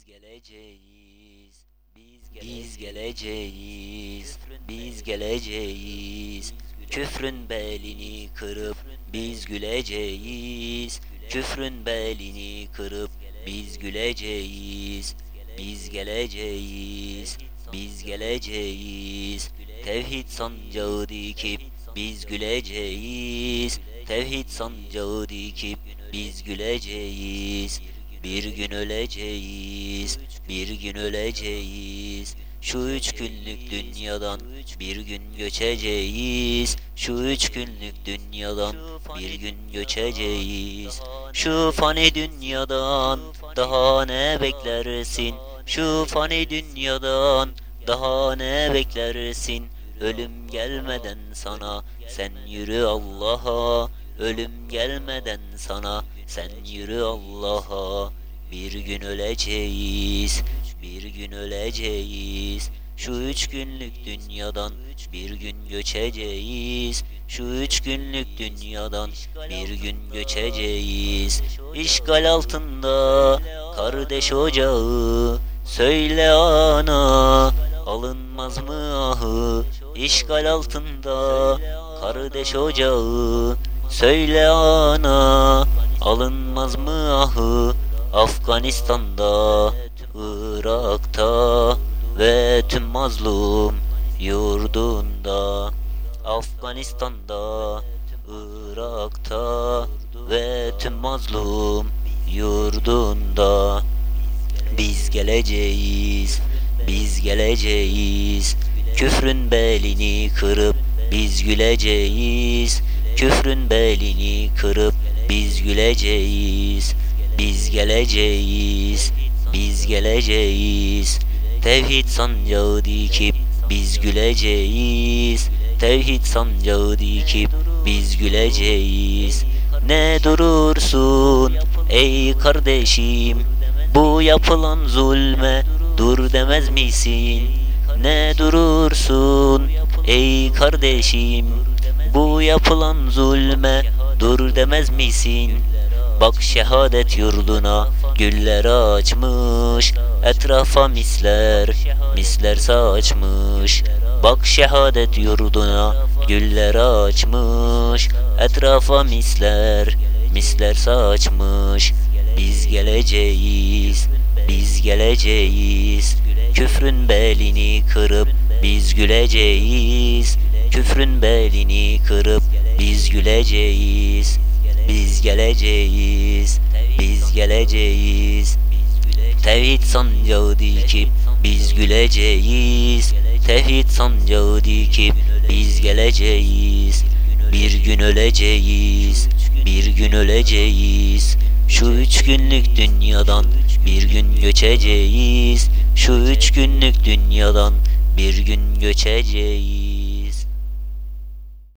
geleceğiz, biz geleceğiz, biz geleceğiz. Küfrün belini kırıp biz güleceğiz. Küfrün belini kırıp biz güleceğiz. Biz geleceğiz, biz geleceğiz. Tevhid sancağı dikip biz güleceğiz. Tevhid sancağı dikip biz güleceğiz. Bir gün öleceğiz, bir gün öleceğiz. Şu 3 günlük dünyadan bir gün göçeceğiz. Şu 3 günlük dünyadan bir gün göçeceğiz. Şu fani dünyadan daha ne beklersin? Şu fani dünyadan daha ne beklersin? Ölüm gelmeden sana sen yürü Allah'a. Ölüm gelmeden sana sen yürü Allah'a. Bir gün öleceğiz, bir gün öleceğiz. Şu 3 günlük dünyadan bir gün göçeceğiz. Şu 3 günlük dünyadan bir gün göçeceğiz. İşgal altında kardeş ocağı, söyle ana alınmaz mı ahı? İşgal altında kardeş ocağı, söyle ana alınmaz mı ahı? Afganistan'da, Irak'ta ve tüm mazlum yurdunda. Afganistan'da, Irak'ta ve tüm mazlum yurdunda. Biz geleceğiz, biz geleceğiz. Küfrün belini kırıp biz güleceğiz. Küfrün belini kırıp biz güleceğiz. Biz geleceğiz, biz geleceğiz. Tevhid sancağı dikip biz güleceğiz. Tevhid sancağı dikip biz güleceğiz. Ne durursun ey kardeşim, bu yapılan zulme dur demez misin? Ne durursun ey kardeşim, bu yapılan zulme dur demez misin? Bak şehadet yurduna güller açmış, etrafa misler, misler saçmış. Bak şehadet yurduna güller açmış, etrafa misler, misler saçmış. Biz geleceğiz, biz geleceğiz. Küfrün belini kırıp biz güleceğiz. Küfrün belini kırıp biz güleceğiz. Biz geleceğiz, biz geleceğiz. Tevhid sancağı dikip biz güleceğiz. Tevhid sancağı dikip biz geleceğiz. Bir gün öleceğiz, bir gün öleceğiz. Şu 3 günlük dünyadan bir gün göçeceğiz. Şu 3 günlük dünyadan bir gün göçeceğiz.